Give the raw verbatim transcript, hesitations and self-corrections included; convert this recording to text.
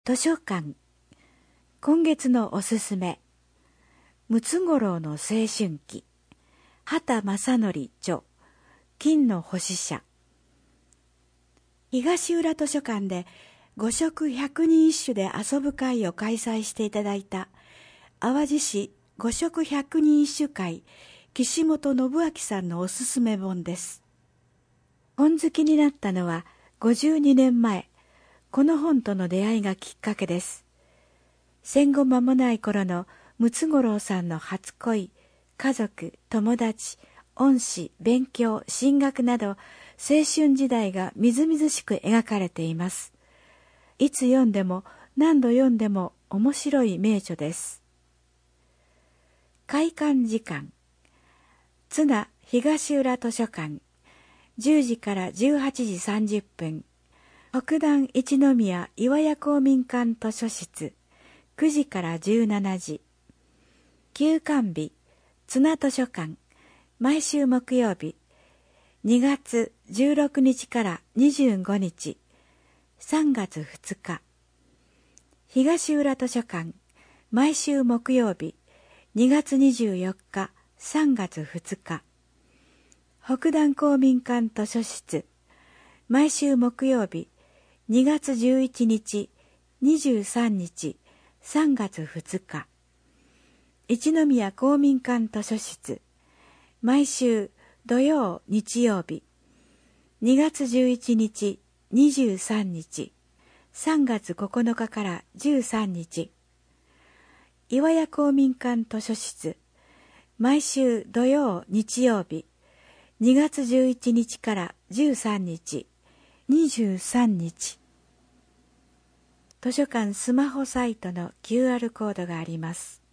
図書館。今月のおすすめ。ムツゴロウの青春期。畑正則著。金の星社。東浦図書館で五色百人一首で遊ぶ会を開催していただいた淡路市五色百人一首会岸本信明さんのおすすめ本です。本好きになったのはごじゅうにねんまえ、この本との出会いがきっかけです。戦後間もない頃のムツゴロウさんの初恋、家族、友達、恩師、勉強、進学など青春時代がみずみずしく描かれています。いつ読んでも何度読んでも面白い名著です。開館時間。津奈東浦図書館、じゅうじからじゅうはちじさんじゅっぷん。北段一宮岩屋公民館図書室、くじからじゅうしちじ。休館日、津奈図書館、毎週木曜日、にがつじゅうろくにちからにじゅうごにち、さんがつふつか。東浦図書館、毎週木曜日、にがつにじゅうよっか、さんがつふつか。北段公民館図書室、毎週木曜日、にがつじゅういちにち、にじゅうさんにち、さんがつふつか。一宮公民館図書室、毎週土曜日曜日、にがつじゅういちにち、にじゅうさんにち、さんがつここのかからじゅうさんにち。岩屋公民館図書室、毎週土曜日曜日、にがつじゅういちにちからじゅうさんにち、にじゅうさんにち。図書館スマホサイトの キューアール コードがあります。